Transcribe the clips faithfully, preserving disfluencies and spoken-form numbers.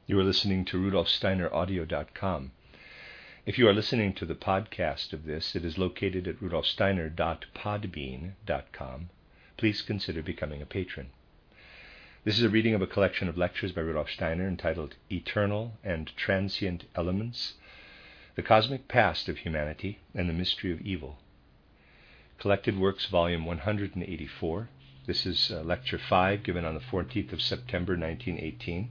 You are listening to Rudolf Steiner Audio dot com. If you are listening to the podcast of this, it is located at Rudolf Steiner dot podbean dot com. Please consider becoming a patron. This is a reading of a collection of lectures by Rudolf Steiner entitled Eternal and Transient Elements, The Cosmic Past of Humanity and the Mystery of Evil. Collected Works, Volume one hundred eighty-four. This is uh, Lecture five, given on the fourteenth of September, nineteen eighteen.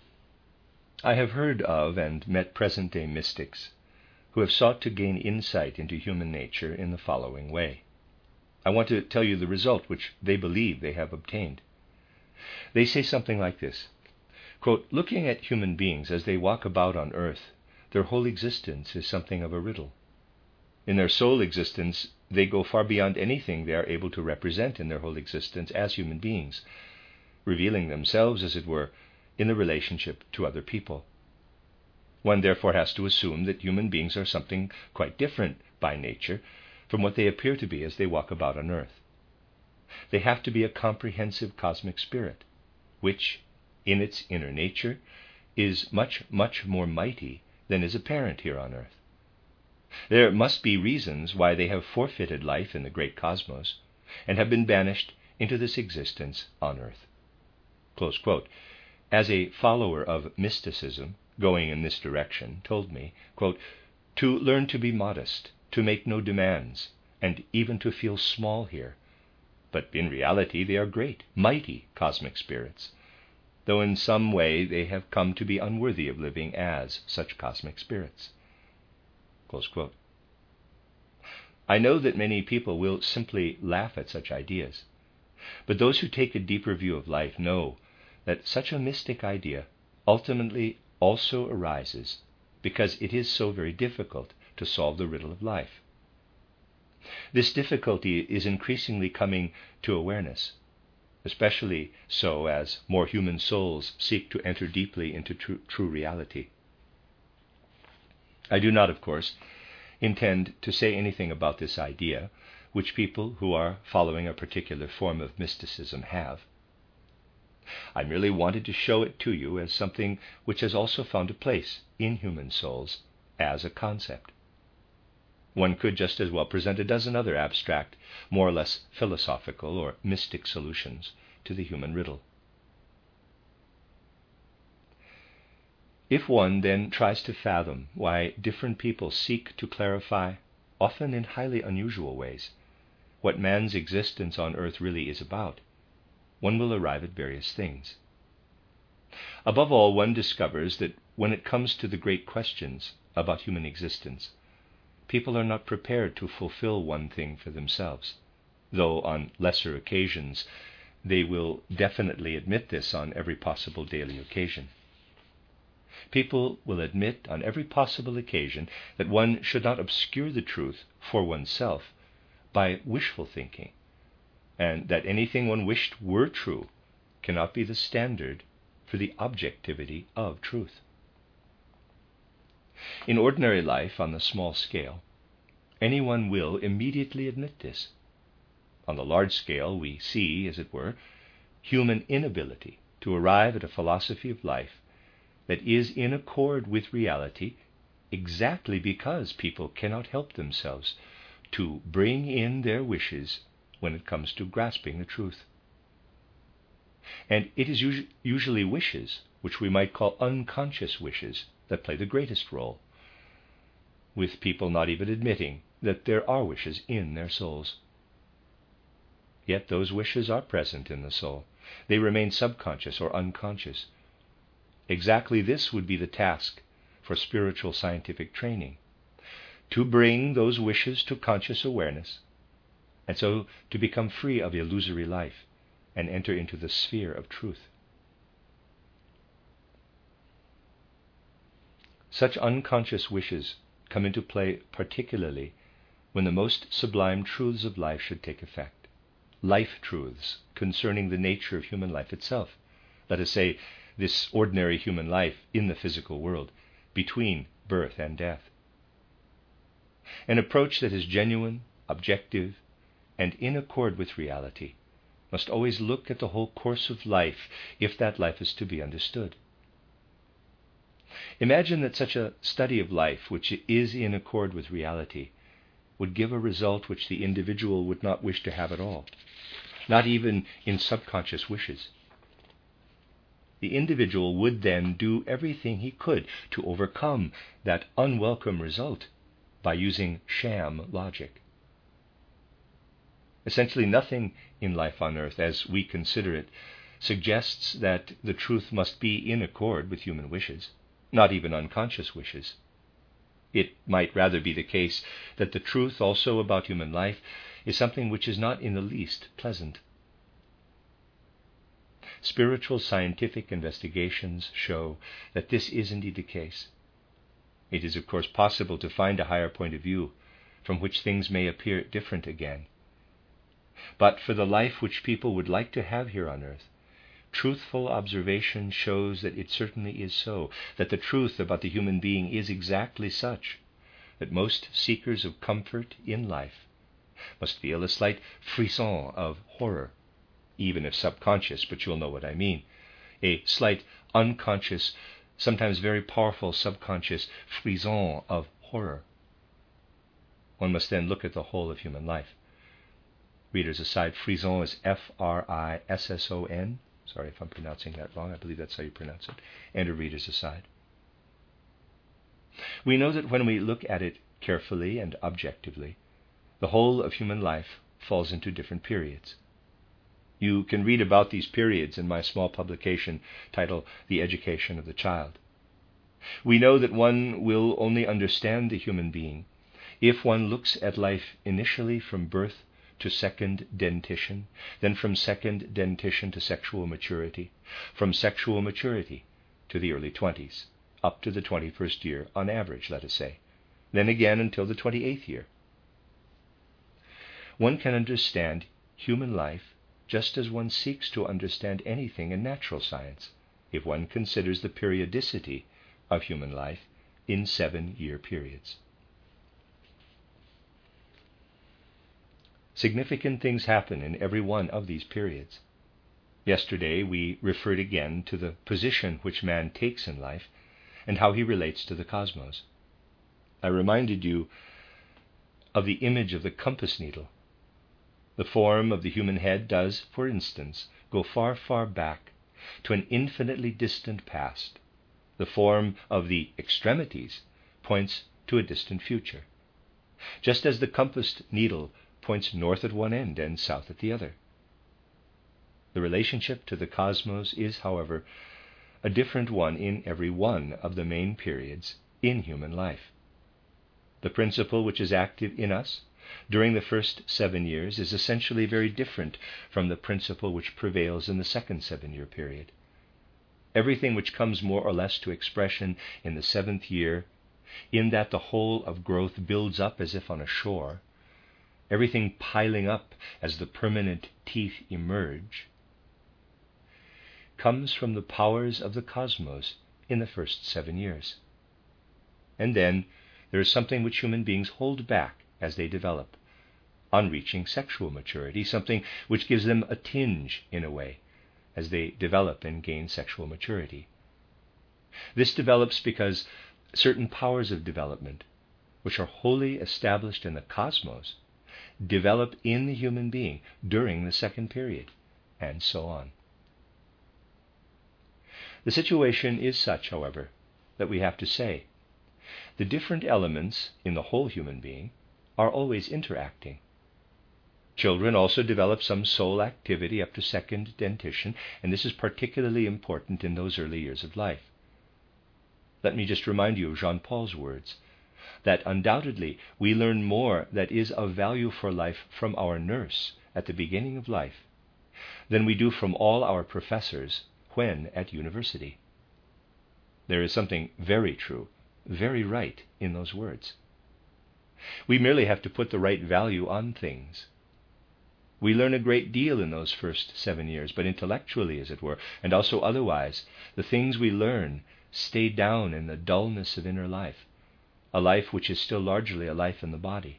I have heard of and met present-day mystics who have sought to gain insight into human nature in the following way. I want to tell you the result which they believe they have obtained. They say something like this, quote, "Looking at human beings as they walk about on earth, their whole existence is something of a riddle. In their sole existence, they go far beyond anything they are able to represent in their whole existence as human beings, revealing themselves, as it were, in the relationship to other people. One therefore has to assume that human beings are something quite different by nature from what they appear to be as they walk about on earth. They have to be a comprehensive cosmic spirit, which, in its inner nature, is much, much more mighty than is apparent here on earth. There must be reasons why they have forfeited life in the great cosmos and have been banished into this existence on earth." Close quote. As a follower of mysticism, going in this direction, told me, quote, "To learn to be modest, to make no demands, and even to feel small here. But in reality they are great, mighty cosmic spirits, though in some way they have come to be unworthy of living as such cosmic spirits." Close quote. I know that many people will simply laugh at such ideas, but those who take a deeper view of life know that such a mystic idea ultimately also arises because it is so very difficult to solve the riddle of life. This difficulty is increasingly coming to awareness, especially so as more human souls seek to enter deeply into true, true reality. I do not, of course, intend to say anything about this idea, which people who are following a particular form of mysticism have. I merely wanted to show it to you as something which has also found a place in human souls as a concept. One could just as well present a dozen other abstract, more or less philosophical or mystic solutions to the human riddle. If one then tries to fathom why different people seek to clarify, often in highly unusual ways, what man's existence on earth really is about, one will arrive at various things. Above all, one discovers that when it comes to the great questions about human existence, people are not prepared to fulfill one thing for themselves, though on lesser occasions they will definitely admit this on every possible daily occasion. People will admit on every possible occasion that one should not obscure the truth for oneself by wishful thinking, and that anything one wished were true cannot be the standard for the objectivity of truth. In ordinary life, on the small scale, anyone will immediately admit this. On the large scale, we see, as it were, human inability to arrive at a philosophy of life that is in accord with reality exactly because people cannot help themselves to bring in their wishes when it comes to grasping the truth. And it is us- usually wishes, which we might call unconscious wishes, that play the greatest role, with people not even admitting that there are wishes in their souls. Yet those wishes are present in the soul. They remain subconscious or unconscious. Exactly this would be the task for spiritual scientific training, to bring those wishes to conscious awareness, and so to become free of illusory life and enter into the sphere of truth. Such unconscious wishes come into play particularly when the most sublime truths of life should take effect, life truths concerning the nature of human life itself, let us say, this ordinary human life in the physical world, between birth and death. An approach that is genuine, objective, and in accord with reality must always look at the whole course of life if that life is to be understood. Imagine that such a study of life, which is in accord with reality, would give a result which the individual would not wish to have at all, not even in subconscious wishes. The individual would then do everything he could to overcome that unwelcome result by using sham logic. Essentially, nothing in life on earth, as we consider it, suggests that the truth must be in accord with human wishes, not even unconscious wishes. It might rather be the case that the truth also about human life is something which is not in the least pleasant. Spiritual scientific investigations show that this is indeed the case. It is, of course, possible to find a higher point of view from which things may appear different again. But for the life which people would like to have here on earth, truthful observation shows that it certainly is so, that the truth about the human being is exactly such, that most seekers of comfort in life must feel a slight frisson of horror, even if subconscious, but you'll know what I mean, a slight unconscious, sometimes very powerful subconscious frisson of horror. One must then look at the whole of human life. Readers aside, frisson is F R I S S O N. Sorry if I'm pronouncing that wrong. I believe that's how you pronounce it. And a reader's aside. We know that when we look at it carefully and objectively, the whole of human life falls into different periods. You can read about these periods in my small publication titled The Education of the Child. We know that one will only understand the human being if one looks at life initially from birth to second dentition, then from second dentition to sexual maturity, from sexual maturity to the early twenties, up to the twenty-first year on average, let us say, then again until the twenty-eighth year. One can understand human life just as one seeks to understand anything in natural science, if one considers the periodicity of human life in seven-year periods. Significant things happen in every one of these periods. Yesterday we referred again to the position which man takes in life and how he relates to the cosmos. I reminded you of the image of the compass needle. The form of the human head does, for instance, go far, far back to an infinitely distant past. The form of the extremities points to a distant future, just as the compass needle points north at one end and south at the other. The relationship to the cosmos is, however, a different one in every one of the main periods in human life. The principle which is active in us during the first seven years is essentially very different from the principle which prevails in the second seven-year period. Everything which comes more or less to expression in the seventh year, in that the whole of growth builds up as if on a shore, everything piling up as the permanent teeth emerge, comes from the powers of the cosmos in the first seven years. And then there is something which human beings hold back as they develop, on reaching sexual maturity, something which gives them a tinge, in a way, as they develop and gain sexual maturity. This develops because certain powers of development, which are wholly established in the cosmos, develop in the human being during the second period, and so on. The situation is such, however, that we have to say the different elements in the whole human being are always interacting. Children also develop some soul activity up to second dentition, and this is particularly important in those early years of life. Let me just remind you of Jean Paul's words, that undoubtedly we learn more that is of value for life from our nurse at the beginning of life than we do from all our professors when at university. There is something very true, very right in those words. We merely have to put the right value on things. We learn a great deal in those first seven years, but intellectually, as it were, and also otherwise, the things we learn stay down in the dullness of inner life, a life which is still largely a life in the body.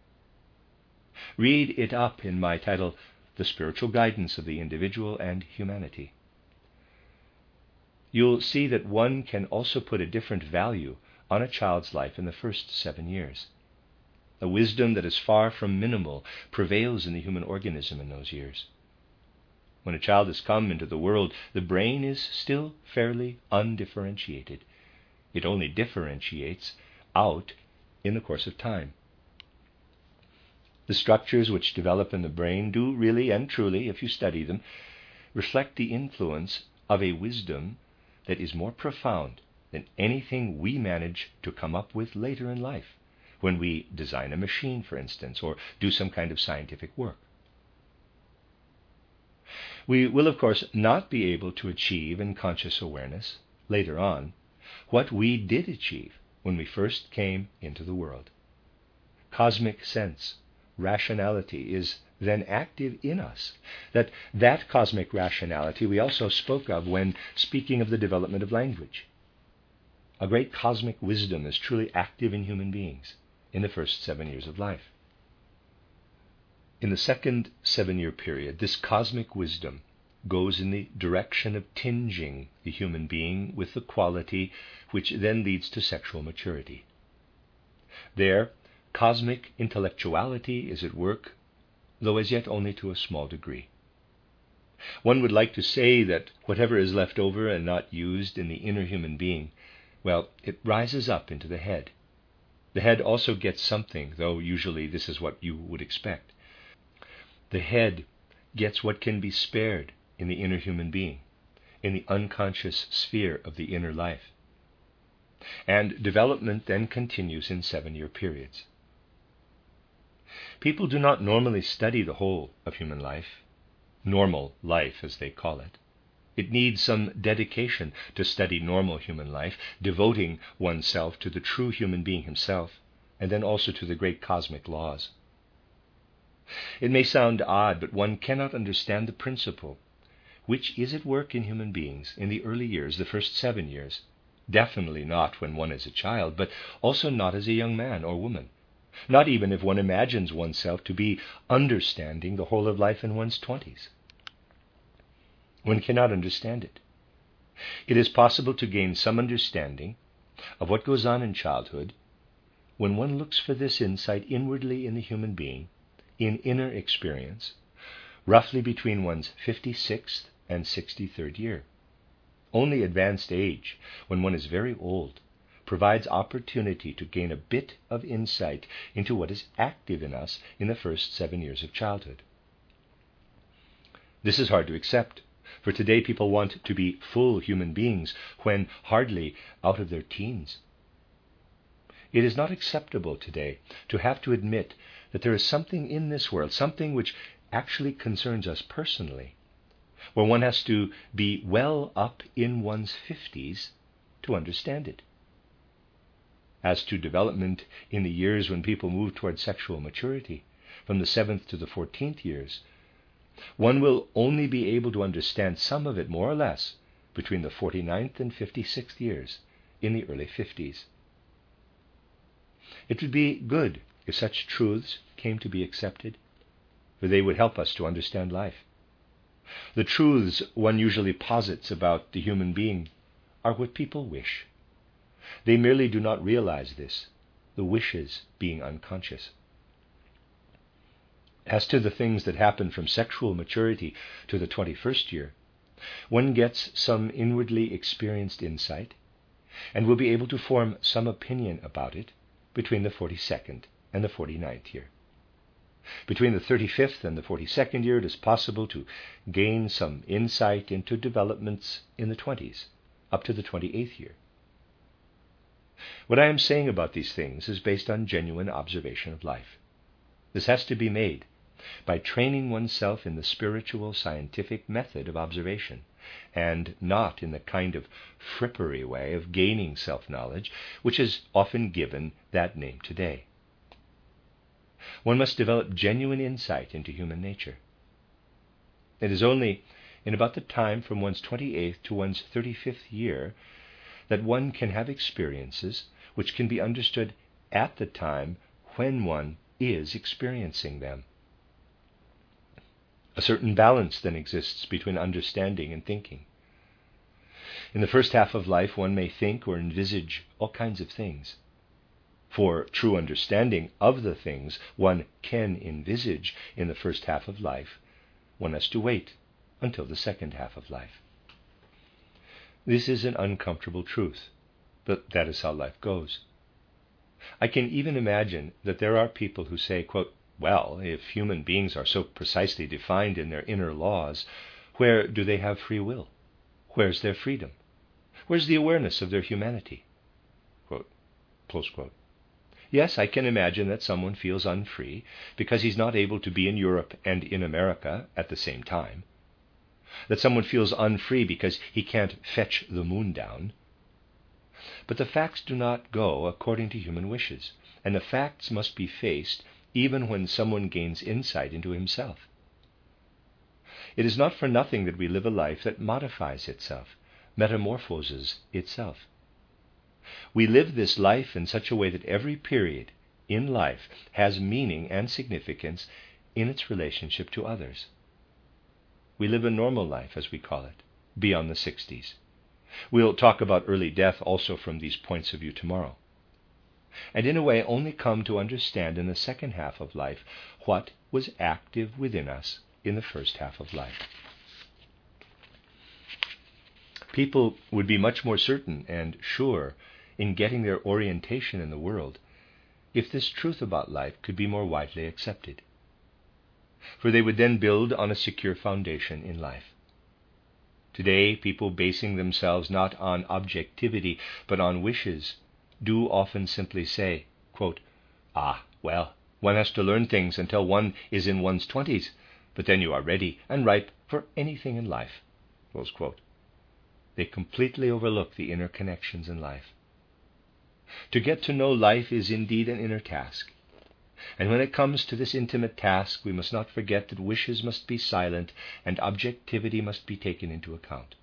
Read it up in my title, The Spiritual Guidance of the Individual and Humanity. you'll see that one can also put a different value on a child's life in the first seven years. A wisdom that is far from minimal prevails in the human organism in those years. When a child has come into the world, the brain is still fairly undifferentiated. It only differentiates out in the course of time. The structures which develop in the brain do really and truly, if you study them, reflect the influence of a wisdom that is more profound than anything we manage to come up with later in life, when we design a machine, for instance, or do some kind of scientific work. We will, of course, not be able to achieve in conscious awareness, later on, what we did achieve when we first came into the world. Cosmic sense, rationality is then active in us. That that cosmic rationality we also spoke of when speaking of the development of language. A great cosmic wisdom is truly active in human beings in the first seven years of life. In the second seven-year period, this cosmic wisdom goes in the direction of tinging the human being with the quality which then leads to sexual maturity. There, cosmic intellectuality is at work, though as yet only to a small degree. One would like to say that whatever is left over and not used in the inner human being, well, it rises up into the head. The head also gets something, though usually this is what you would expect. The head gets what can be spared in the inner human being, in the unconscious sphere of the inner life. And development then continues in seven-year periods. People do not normally study the whole of human life, normal life as they call it. It needs some dedication to study normal human life, devoting oneself to the true human being himself, and then also to the great cosmic laws. It may sound odd, but one cannot understand the principle which is at work in human beings in the early years, the first seven years, definitely not when one is a child, but also not as a young man or woman, not even if one imagines oneself to be understanding the whole of life in one's twenties. One cannot understand it. It is possible to gain some understanding of what goes on in childhood when one looks for this insight inwardly in the human being, in inner experience, roughly between one's fifty-sixth and sixty-third year. Only advanced age, when one is very old, provides opportunity to gain a bit of insight into what is active in us in the first seven years of childhood. This is hard to accept, for today people want to be full human beings when hardly out of their teens. It is not acceptable today to have to admit that there is something in this world, something which actually concerns us personally, where one has to be well up in one's fifties to understand it. As to development in the years when people move towards sexual maturity, from the seventh to the fourteenth years, one will only be able to understand some of it more or less between the forty-ninth and fifty-sixth years, in the early fifties. It would be good if such truths came to be accepted, for they would help us to understand life. The truths one usually posits about the human being are what people wish. They merely do not realize this, the wishes being unconscious. As to the things that happen from sexual maturity to the twenty-first year, one gets some inwardly experienced insight and will be able to form some opinion about it between the forty-second and the forty-ninth year. Between the thirty-fifth and the forty-second year, it is possible to gain some insight into developments in the twenties, up to the twenty-eighth year. What I am saying about these things is based on genuine observation of life. This has to be made by training oneself in the spiritual scientific method of observation, and not in the kind of frippery way of gaining self-knowledge, which is often given that name today. One must develop genuine insight into human nature. It is only in about the time from one's twenty-eighth to one's thirty-fifth year that one can have experiences which can be understood at the time when one is experiencing them. A certain balance then exists between understanding and thinking. In the first half of life, one may think or envisage all kinds of things. For true understanding of the things one can envisage in the first half of life, one has to wait until the second half of life. This is an uncomfortable truth, but that is how life goes. I can even imagine that there are people who say, quote, well, if human beings are so precisely defined in their inner laws, where do they have free will? Where's their freedom? Where's the awareness of their humanity? Quote, close quote. Yes, I can imagine that someone feels unfree because he's not able to be in Europe and in America at the same time. That someone feels unfree because he can't fetch the moon down. But the facts do not go according to human wishes, and the facts must be faced even when someone gains insight into himself. It is not for nothing that we live a life that modifies itself, metamorphoses itself. We live this life in such a way that every period in life has meaning and significance in its relationship to others. We live a normal life, as we call it, beyond the sixties. We'll talk about early death also from these points of view tomorrow. And in a way only come to understand in the second half of life what was active within us in the first half of life. People would be much more certain and sure in getting their orientation in the world if this truth about life could be more widely accepted. For they would then build on a secure foundation in life. Today, people basing themselves not on objectivity but on wishes do often simply say, quote, ah, well, one has to learn things until one is in one's twenties, but then you are ready and ripe for anything in life. Close quote. They completely overlook the inner connections in life. To get to know life is indeed an inner task. And when it comes to this intimate task, we must not forget that wishes must be silent and objectivity must be taken into account.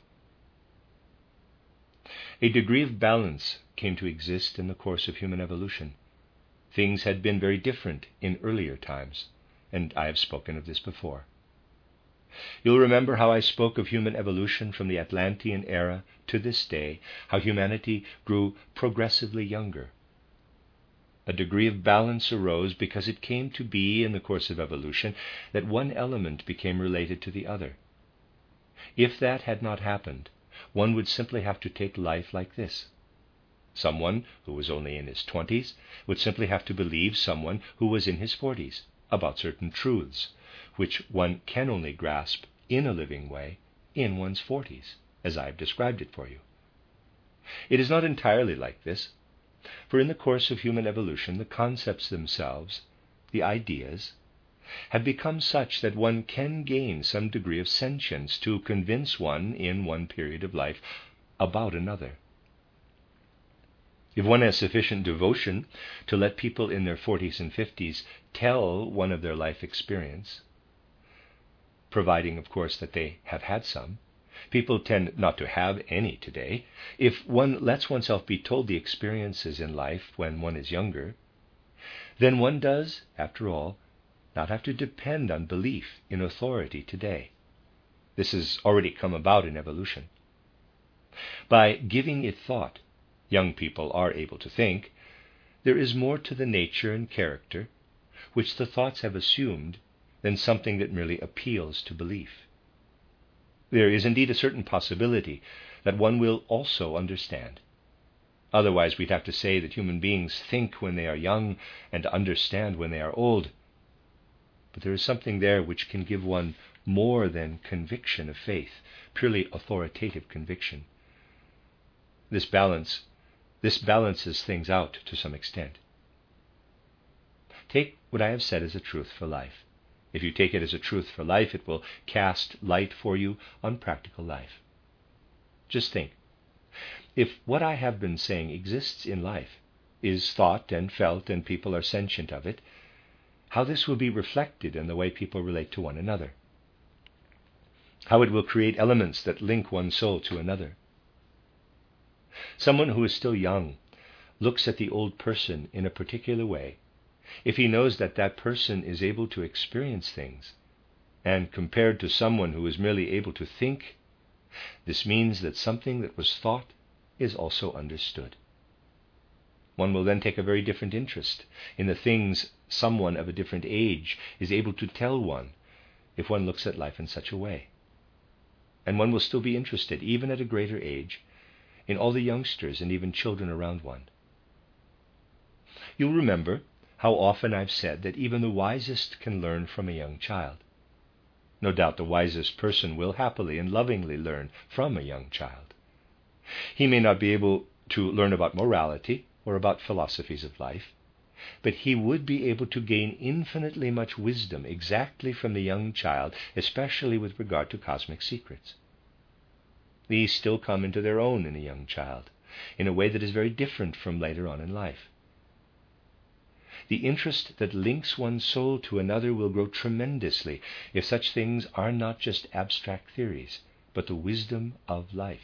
A degree of balance came to exist in the course of human evolution. Things had been very different in earlier times, and I have spoken of this before. You'll remember how I spoke of human evolution from the Atlantean era to this day, how humanity grew progressively younger. A degree of balance arose because it came to be in the course of evolution that one element became related to the other. If that had not happened, one would simply have to take life like this. Someone who was only in his twenties would simply have to believe someone who was in his forties about certain truths, which one can only grasp in a living way in one's forties, as I have described it for you. It is not entirely like this, for in the course of human evolution, the concepts themselves, the ideas, have become such that one can gain some degree of sentience to convince one in one period of life about another. If one has sufficient devotion to let people in their forties and fifties tell one of their life experience, providing, of course, that they have had some. People tend not to have any today. If one lets oneself be told the experiences in life when one is younger, then one does, after all, not have to depend on belief in authority today. This has already come about in evolution. By giving it thought, young people are able to think, there is more to the nature and character which the thoughts have assumed than something that merely appeals to belief. There is indeed a certain possibility that one will also understand. Otherwise, we'd have to say that human beings think when they are young and understand when they are old. But there is something there which can give one more than conviction of faith, purely authoritative conviction. This balance, this balances things out to some extent. Take what I have said as a truth for life. If you take it as a truth for life, it will cast light for you on practical life. Just think, if what I have been saying exists in life, is thought and felt, and people are sentient of it, how this will be reflected in the way people relate to one another. How it will create elements that link one soul to another. Someone who is still young looks at the old person in a particular way if he knows that that person is able to experience things, and compared to someone who is merely able to think, This means that something that was thought is also understood. One will then take a very different interest in the things someone of a different age is able to tell one if one looks at life in such a way. And one will still be interested, even at a greater age, in all the youngsters and even children around one. You'll remember how often I've said that even the wisest can learn from a young child. No doubt the wisest person will happily and lovingly learn from a young child. He may not be able to learn about morality or about philosophies of life, but he would be able to gain infinitely much wisdom exactly from the young child, especially with regard to cosmic secrets. These still come into their own in a young child, in a way that is very different from later on in life. The interest that links one's soul to another will grow tremendously if such things are not just abstract theories, but the wisdom of life.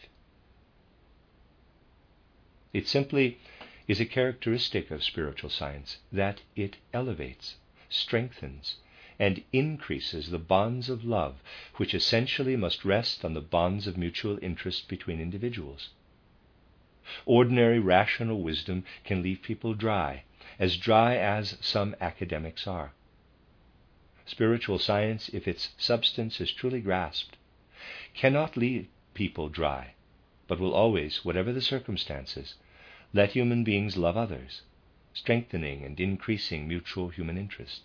It simply is a characteristic of spiritual science that it elevates, strengthens, and increases the bonds of love, which essentially must rest on the bonds of mutual interest between individuals. Ordinary rational wisdom can leave people dry, as dry as some academics are. Spiritual science, if its substance is truly grasped, cannot leave people dry, but will always, whatever the circumstances, let human beings love others, strengthening and increasing mutual human interest.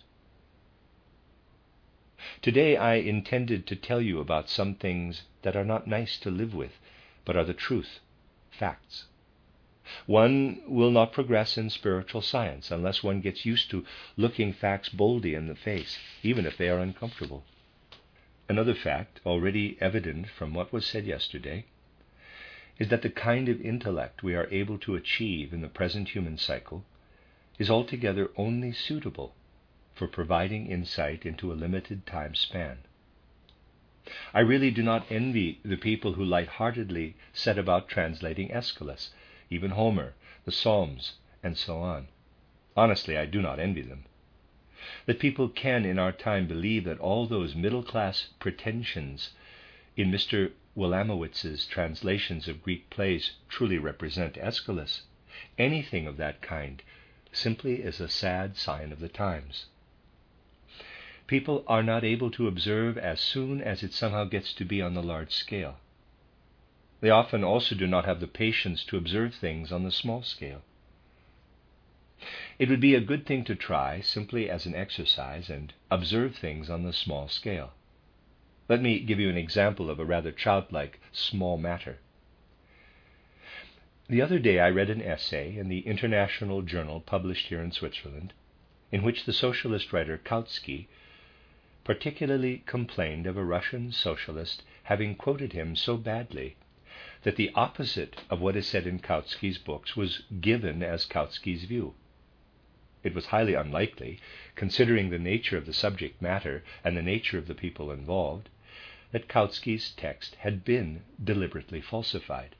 Today I intended to tell you about some things that are not nice to live with, but are the truth, facts. One will not progress in spiritual science unless one gets used to looking facts boldly in the face, even if they are uncomfortable. Another fact, already evident from what was said yesterday, is that the kind of intellect we are able to achieve in the present human cycle is altogether only suitable for providing insight into a limited time span. I really do not envy the people who lightheartedly set about translating Aeschylus, even Homer, the Psalms, and so on. Honestly, I do not envy them. That people can in our time believe that all those middle-class pretensions in Mister Wilamowitz's translations of Greek plays truly represent Aeschylus, anything of that kind, simply is a sad sign of the times. People are not able to observe as soon as it somehow gets to be on the large scale. They often also do not have the patience to observe things on the small scale. It would be a good thing to try, simply as an exercise, and observe things on the small scale. Let me give you an example of a rather childlike small matter. The other day I read an essay in the International Journal published here in Switzerland, in which the socialist writer Kautsky particularly complained of a Russian socialist having quoted him so badly that the opposite of what is said in Kautsky's books was given as Kautsky's view. It was highly unlikely, considering the nature of the subject matter and the nature of the people involved, that Kautsky's text had been deliberately falsified.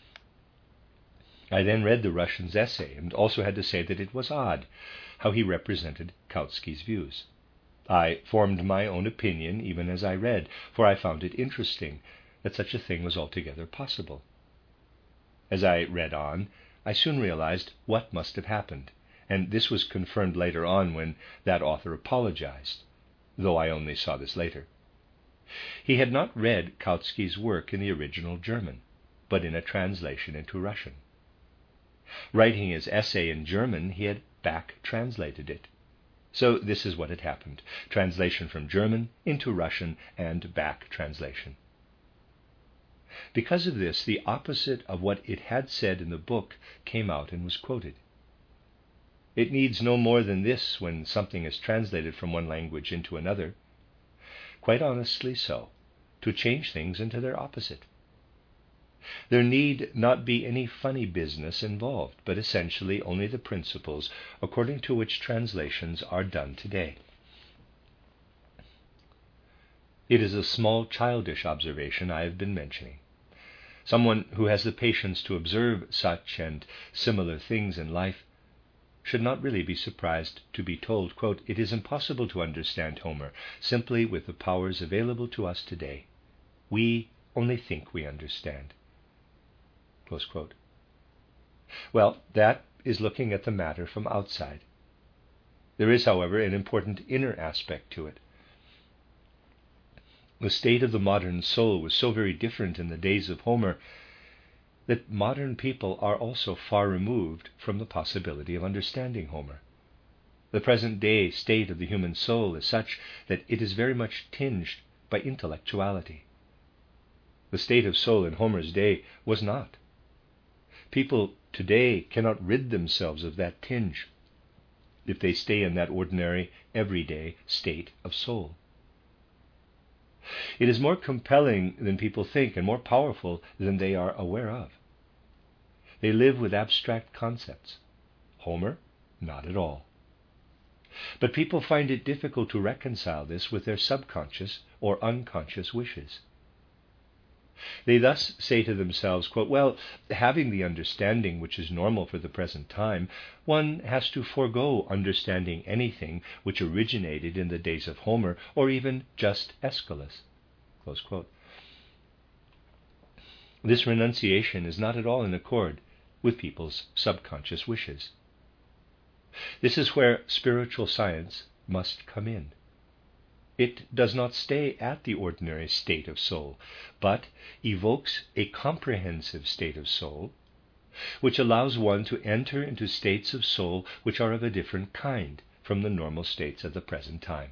I then read the Russian's essay and also had to say that it was odd how he represented Kautsky's views. I formed my own opinion even as I read, for I found it interesting that such a thing was altogether possible. As I read on, I soon realized what must have happened, and this was confirmed later on when that author apologized, though I only saw this later. He had not read Kautsky's work in the original German, but in a translation into Russian. Writing his essay in German, he had back-translated it. So this is what had happened: translation from German into Russian and back-translation. Because of this, the opposite of what it had said in the book came out and was quoted. It needs no more than this when something is translated from one language into another, quite honestly so, to change things into their opposite. There need not be any funny business involved, but essentially only the principles according to which translations are done today. It is a small childish observation I have been mentioning. Someone who has the patience to observe such and similar things in life should not really be surprised to be told, quote, "It is impossible to understand Homer simply with the powers available to us today. We only think we understand. Close quote. Well, that is looking at the matter from outside. There is, however, an important inner aspect to it. The state of the modern soul was so very different in the days of Homer that modern people are also far removed from the possibility of understanding Homer. The present day state of the human soul is such that it is very much tinged by intellectuality. The state of soul in Homer's day was not. People today cannot rid themselves of that tinge if they stay in that ordinary, everyday state of soul. It is more compelling than people think and more powerful than they are aware of. They live with abstract concepts. Homer, not at all. But people find it difficult to reconcile this with their subconscious or unconscious wishes. They thus say to themselves, quote, well, having the understanding which is normal for the present time, one has to forego understanding anything which originated in the days of Homer or even just Aeschylus. Close quote. This renunciation is not at all in accord with people's subconscious wishes. This is where spiritual science must come in. It does not stay at the ordinary state of soul, but evokes a comprehensive state of soul, which allows one to enter into states of soul which are of a different kind from the normal states of the present time.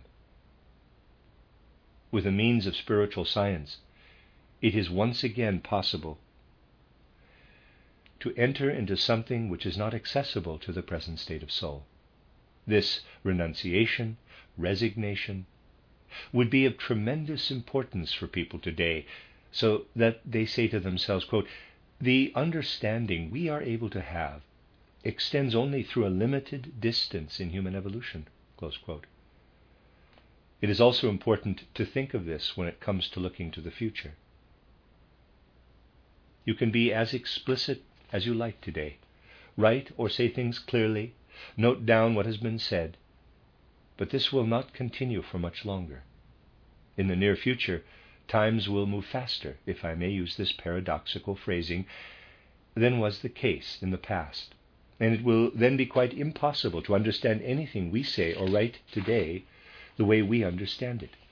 With the means of spiritual science, it is once again possible to enter into something which is not accessible to the present state of soul. This renunciation, resignation, would be of tremendous importance for people today, so that they say to themselves, quote, the understanding we are able to have extends only through a limited distance in human evolution. Close quote. It is also important to think of this when it comes to looking to the future. You can be as explicit as you like today. Write or say things clearly, note down what has been said, but this will not continue for much longer. In the near future, times will move faster, if I may use this paradoxical phrasing, than was the case in the past, and it will then be quite impossible to understand anything we say or write today the way we understand it.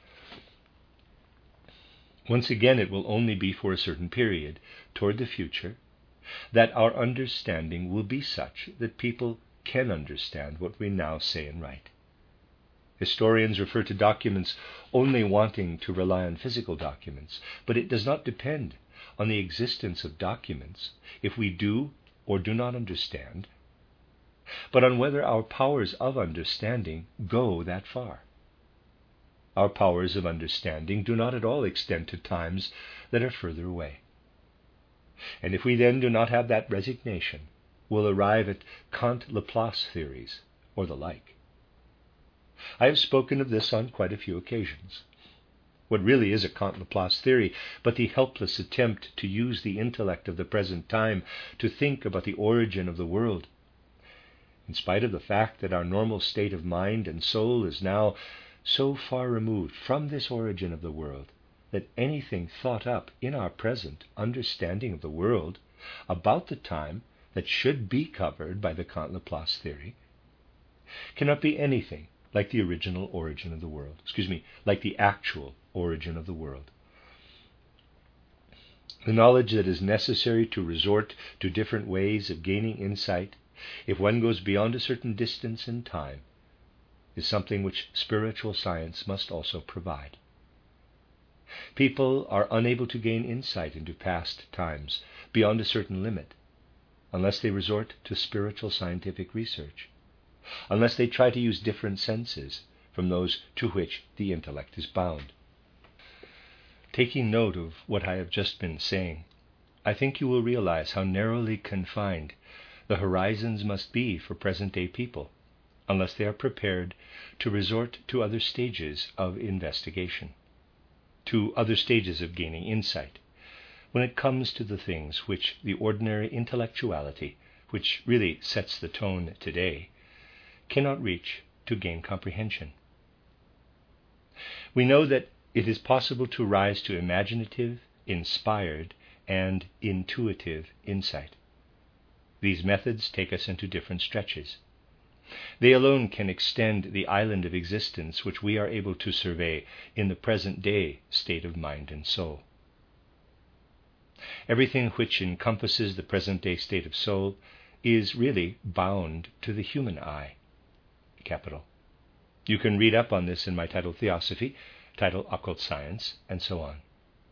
Once again, it will only be for a certain period toward the future that our understanding will be such that people can understand what we now say and write. Historians refer to documents only wanting to rely on physical documents, but it does not depend on the existence of documents if we do or do not understand, but on whether our powers of understanding go that far. Our powers of understanding do not at all extend to times that are further away. And if we then do not have that resignation, we'll arrive at Kant-Laplace theories or the like. I have spoken of this on quite a few occasions. What really is a Kant-Laplace theory but the helpless attempt to use the intellect of the present time to think about the origin of the world? In spite of the fact that our normal state of mind and soul is now so far removed from this origin of the world that anything thought up in our present understanding of the world about the time that should be covered by the Kant-Laplace theory cannot be anything like the original origin of the world. Excuse me, like the actual origin of the world. The knowledge that is necessary to resort to different ways of gaining insight, if one goes beyond a certain distance in time, is something which spiritual science must also provide. People are unable to gain insight into past times beyond a certain limit unless they resort to spiritual scientific research, unless they try to use different senses from those to which the intellect is bound. Taking note of what I have just been saying, I think you will realize how narrowly confined the horizons must be for present-day people, unless they are prepared to resort to other stages of investigation, to other stages of gaining insight, when it comes to the things which the ordinary intellectuality, which really sets the tone today, cannot reach to gain comprehension. We know that it is possible to rise to imaginative, inspired, and intuitive insight. These methods take us into different stretches. They alone can extend the island of existence which we are able to survey in the present day state of mind and soul. Everything which encompasses the present day state of soul is really bound to the human eye. Capital. You can read up on this in my title Theosophy, title Occult Science, and so on.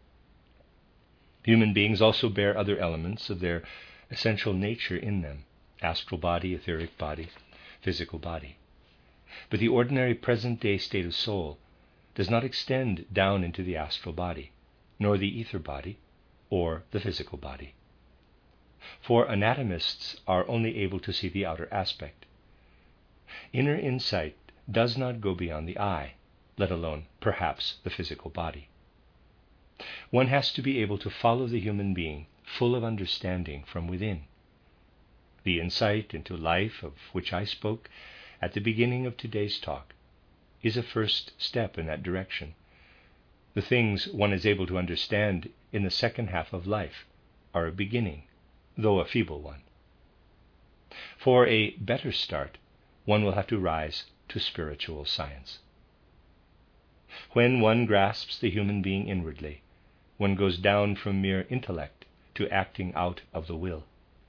Human beings also bear other elements of their essential nature in them: astral body, etheric body, physical body. But the ordinary present-day state of soul does not extend down into the astral body, nor the ether body, or the physical body. For anatomists are only able to see the outer aspect. Inner insight does not go beyond the eye, let alone, perhaps, the physical body. One has to be able to follow the human being full of understanding from within. The insight into life of which I spoke at the beginning of today's talk is a first step in that direction. The things one is able to understand in the second half of life are a beginning, though a feeble one. For a better start, one will have to rise to spiritual science. When one grasps the human being inwardly, one goes down from mere intellect to acting out of the will.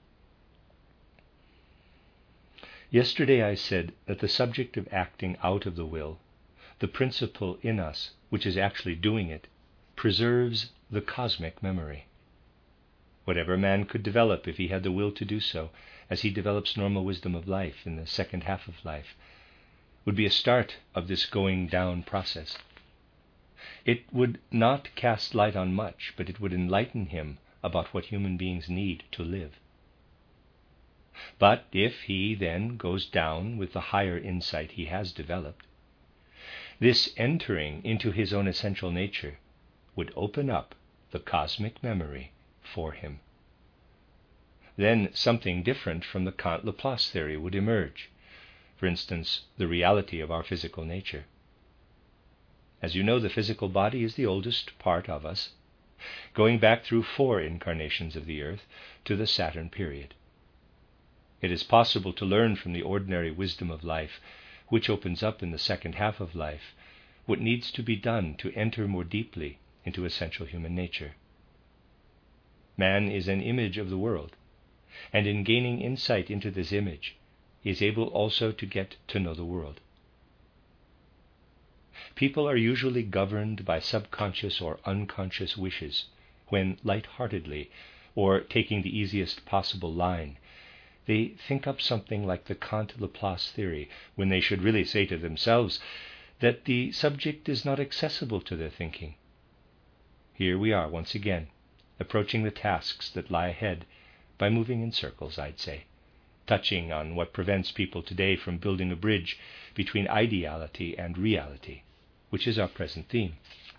Yesterday I said that the subject of acting out of the will, the principle in us which is actually doing it, preserves the cosmic memory. Whatever man could develop if he had the will to do so, as he develops normal wisdom of life in the second half of life, would be a start of this going down process. It would not cast light on much, but it would enlighten him about what human beings need to live. But if he then goes down with the higher insight he has developed, this entering into his own essential nature would open up the cosmic memory for him. Then something different from the Kant-Laplace theory would emerge. For instance, the reality of our physical nature. As you know, the physical body is the oldest part of us, going back through four incarnations of the earth to the Saturn period. It is possible to learn from the ordinary wisdom of life, which opens up in the second half of life, what needs to be done to enter more deeply into essential human nature. Man is an image of the world, and in gaining insight into this image, he is able also to get to know the world. People are usually governed by subconscious or unconscious wishes when light-heartedly, or taking the easiest possible line, they think up something like the Kant-Laplace theory, when they should really say to themselves that the subject is not accessible to their thinking. Here we are once again, approaching the tasks that lie ahead by moving in circles, I'd say, touching on what prevents people today from building a bridge between ideality and reality, which is our present theme.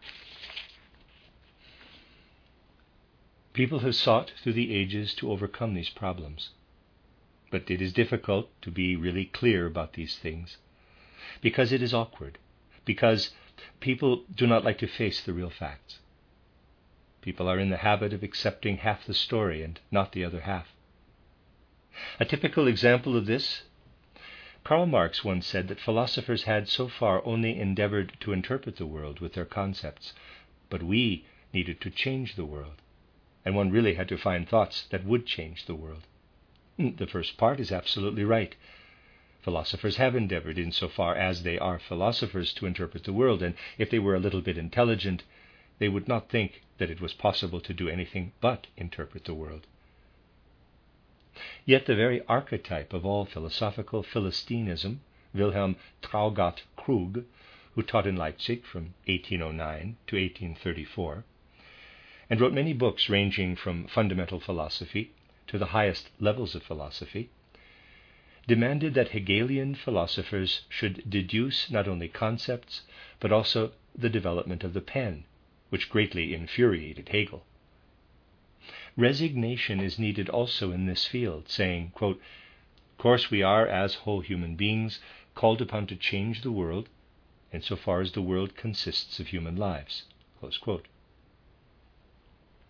People have sought through the ages to overcome these problems. But it is difficult to be really clear about these things, because it is awkward, because people do not like to face the real facts. People are in the habit of accepting half the story and not the other half. A typical example of this, Karl Marx once said that philosophers had so far only endeavored to interpret the world with their concepts, but we needed to change the world, and one really had to find thoughts that would change the world. The first part is absolutely right. Philosophers have endeavored, insofar as they are philosophers, to interpret the world, and if they were a little bit intelligent, they would not think that it was possible to do anything but interpret the world. Yet the very archetype of all philosophical Philistinism, Wilhelm Traugott Krug, who taught in Leipzig from eighteen oh nine to eighteen thirty-four, and wrote many books ranging from fundamental philosophy to the highest levels of philosophy, demanded that Hegelian philosophers should deduce not only concepts, but also the development of the pen, which greatly infuriated Hegel. Resignation is needed also in this field, saying, quote, "Of course we are, as whole human beings, called upon to change the world, insofar as the world consists of human lives." Close quote.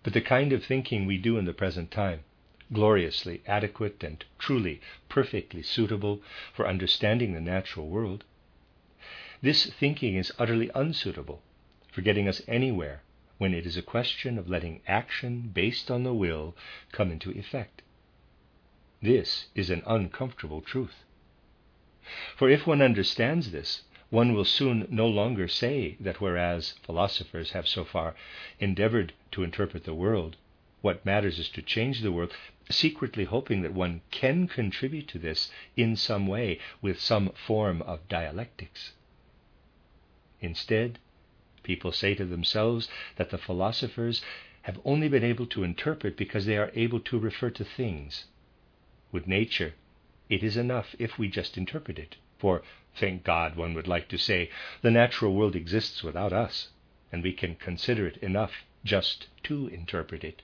But the kind of thinking we do in the present time, gloriously adequate and truly, perfectly suitable for understanding the natural world, this thinking is utterly unsuitable for getting us anywhere when it is a question of letting action based on the will come into effect. This is an uncomfortable truth. For if one understands this, one will soon no longer say that whereas philosophers have so far endeavored to interpret the world, what matters is to change the world, secretly hoping that one can contribute to this in some way with some form of dialectics. Instead, people say to themselves that the philosophers have only been able to interpret because they are able to refer to things. With nature, it is enough if we just interpret it. For, thank God, one would like to say, the natural world exists without us, and we can consider it enough just to interpret it.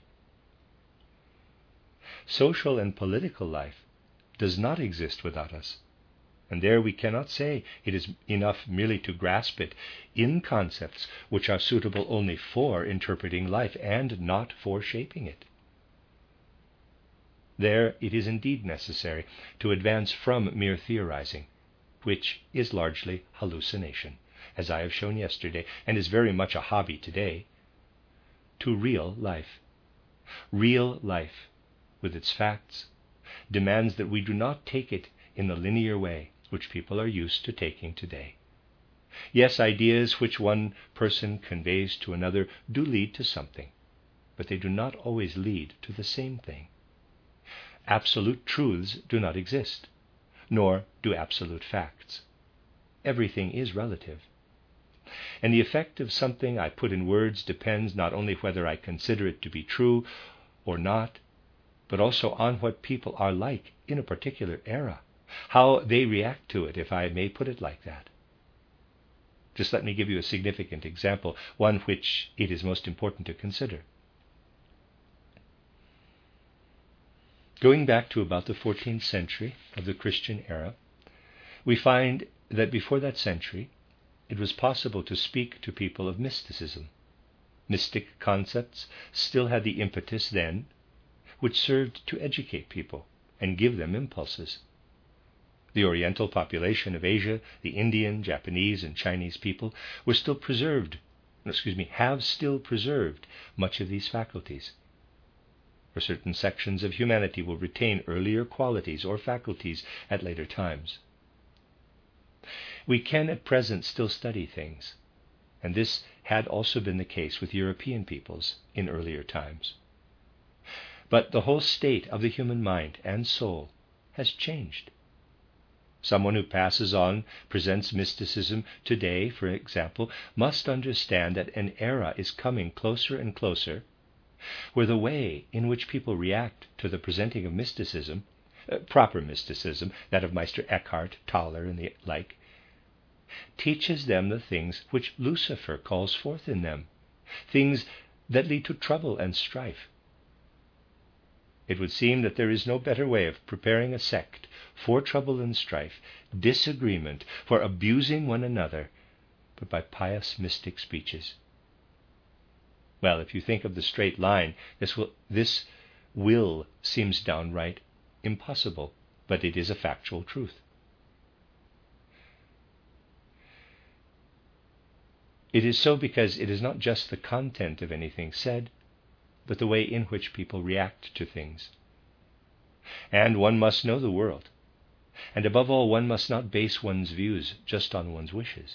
Social and political life does not exist without us, and there we cannot say it is enough merely to grasp it in concepts which are suitable only for interpreting life and not for shaping it. There it is indeed necessary to advance from mere theorizing, which is largely hallucination, as I have shown yesterday, and is very much a hobby today, to real life. Real life, with its facts, demands that we do not take it in the linear way which people are used to taking today. Yes, ideas which one person conveys to another do lead to something, but they do not always lead to the same thing. Absolute truths do not exist, nor do absolute facts. Everything is relative. And the effect of something I put in words depends not only whether I consider it to be true or not, but also on what people are like in a particular era, how they react to it, if I may put it like that. Just let me give you a significant example, one which it is most important to consider. Going back to about the fourteenth century of the Christian era, we find that before that century, it was possible to speak to people of mysticism. Mystic concepts still had the impetus then, which served to educate people and give them impulses. The Oriental population of Asia, the Indian, Japanese, and Chinese people, were still preserved, excuse me, have still preserved much of these faculties. For certain sections of humanity will retain earlier qualities or faculties at later times. We can at present still study things, and this had also been the case with European peoples in earlier times. But the whole state of the human mind and soul has changed. Someone who passes on, presents mysticism today, for example, must understand that an era is coming closer and closer where the way in which people react to the presenting of mysticism, uh, proper mysticism, that of Meister Eckhart, Thaler, and the like, teaches them the things which Lucifer calls forth in them, things that lead to trouble and strife. It would seem that there is no better way of preparing a sect for trouble and strife, disagreement, for abusing one another, but by pious mystic speeches. Well, if you think of the straight line, this will, this will seems downright impossible, but it is a factual truth. It is so because it is not just the content of anything said, but the way in which people react to things. And one must know the world, and above all, one must not base one's views just on one's wishes.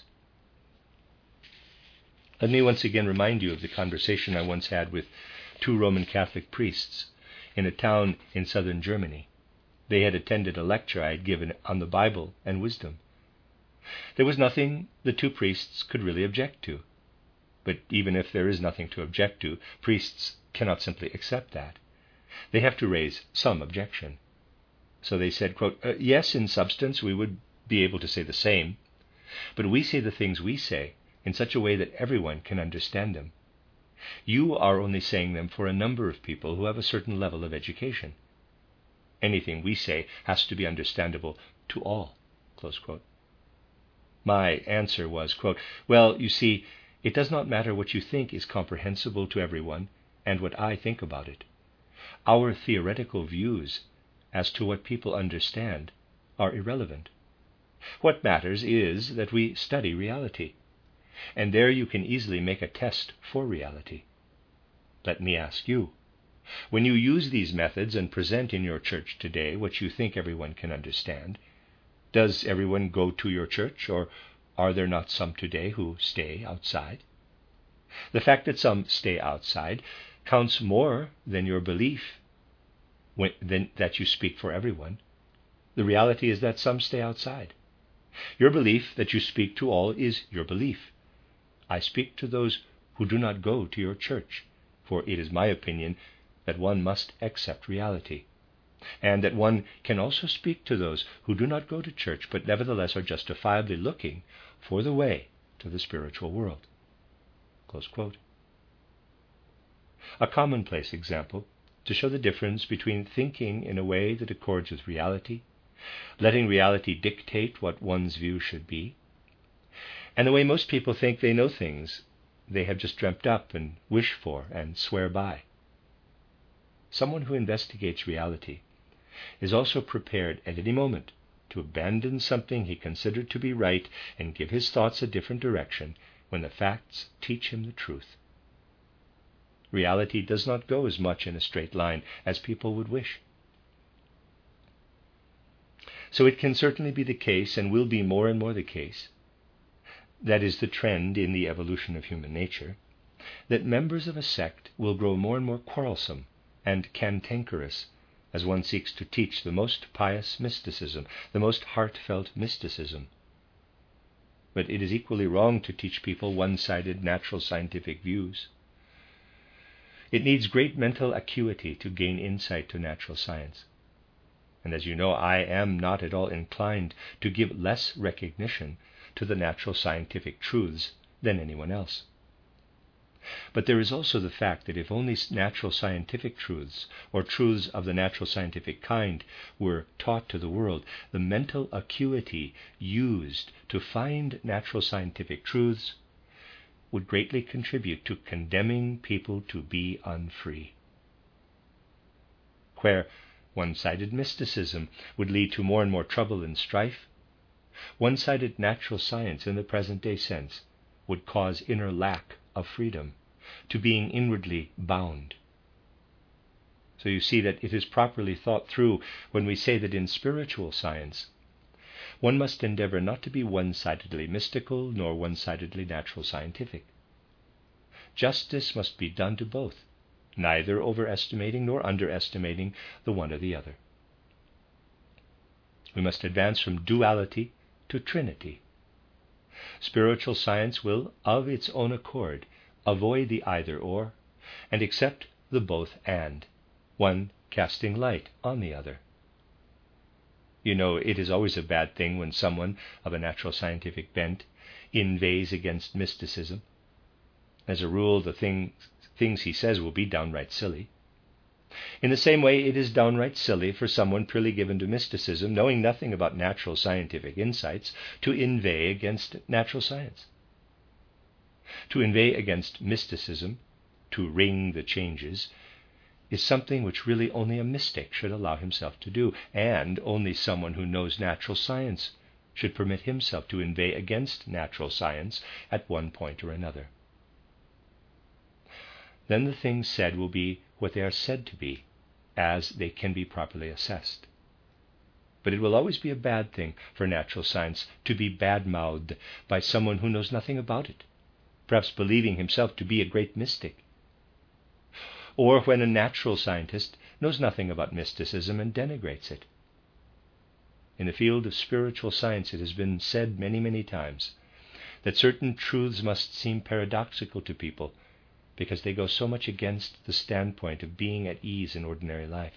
Let me once again remind you of the conversation I once had with two Roman Catholic priests in a town in southern Germany. They had attended a lecture I had given on the Bible and wisdom. There was nothing the two priests could really object to. But even if there is nothing to object to, priests cannot simply accept that. They have to raise some objection. So they said, quote, uh, yes, in substance we would be able to say the same, but we say the things we say in such a way that everyone can understand them. You are only saying them for a number of people who have a certain level of education. Anything we say has to be understandable to all, close quote. My answer was, quote, well, you see, it does not matter what you think is comprehensible to everyone, and what I think about it. Our theoretical views as to what people understand are irrelevant. What matters is that we study reality, and there you can easily make a test for reality. Let me ask you, when you use these methods and present in your church today what you think everyone can understand, does everyone go to your church, or are there not some today who stay outside? The fact that some stay outside counts more than your belief when, than, that you speak for everyone. The reality is that some stay outside. Your belief that you speak to all is your belief. I speak to those who do not go to your church, for it is my opinion that one must accept reality, and that one can also speak to those who do not go to church, but nevertheless are justifiably looking for the way to the spiritual world. Close quote. A commonplace example to show the difference between thinking in a way that accords with reality, letting reality dictate what one's view should be, and the way most people think they know things they have just dreamt up and wish for and swear by. Someone who investigates reality is also prepared at any moment to abandon something he considered to be right and give his thoughts a different direction when the facts teach him the truth. Reality does not go as much in a straight line as people would wish. So it can certainly be the case, and will be more and more the case, that is the trend in the evolution of human nature, that members of a sect will grow more and more quarrelsome and cantankerous as one seeks to teach the most pious mysticism, the most heartfelt mysticism. But it is equally wrong to teach people one-sided natural scientific views. It needs great mental acuity to gain insight to natural science. And as you know, I am not at all inclined to give less recognition to the natural scientific truths than anyone else. But there is also the fact that if only natural scientific truths, or truths of the natural scientific kind, were taught to the world, the mental acuity used to find natural scientific truths would greatly contribute to condemning people to be unfree. Where one-sided mysticism would lead to more and more trouble and strife, one-sided natural science in the present-day sense would cause inner lack of freedom, to being inwardly bound. So you see that it is properly thought through when we say that in spiritual science one must endeavor not to be one-sidedly mystical nor one-sidedly natural scientific. Justice must be done to both, neither overestimating nor underestimating the one or the other. We must advance from duality to trinity. Spiritual science will, of its own accord, avoid the either-or and accept the both-and, one casting light on the other. You know, it is always a bad thing when someone of a natural scientific bent inveighs against mysticism. As a rule, the thing, things he says will be downright silly. In the same way, it is downright silly for someone purely given to mysticism, knowing nothing about natural scientific insights, to inveigh against natural science. To inveigh against mysticism, to ring the changes, is something which really only a mystic should allow himself to do, and only someone who knows natural science should permit himself to inveigh against natural science at one point or another. Then the things said will be what they are said to be, as they can be properly assessed. But it will always be a bad thing for natural science to be bad-mouthed by someone who knows nothing about it, perhaps believing himself to be a great mystic. Or when a natural scientist knows nothing about mysticism and denigrates it. In the field of spiritual science, it has been said many, many times that certain truths must seem paradoxical to people because they go so much against the standpoint of being at ease in ordinary life.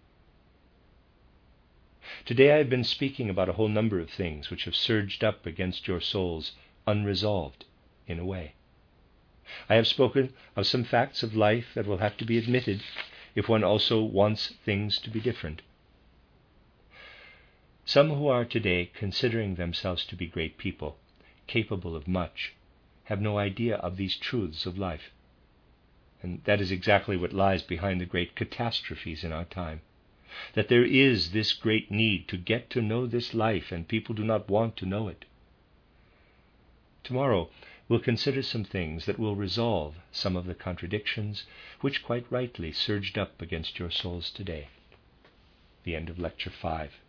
Today I have been speaking about a whole number of things which have surged up against your souls unresolved in a way. I have spoken of some facts of life that will have to be admitted if one also wants things to be different. Some who are today considering themselves to be great people, capable of much, have no idea of these truths of life. And that is exactly what lies behind the great catastrophes in our time. That there is this great need to get to know this life, and people do not want to know it. Tomorrow we'll consider some things that will resolve some of the contradictions which quite rightly surged up against your souls today. The end of Lecture five.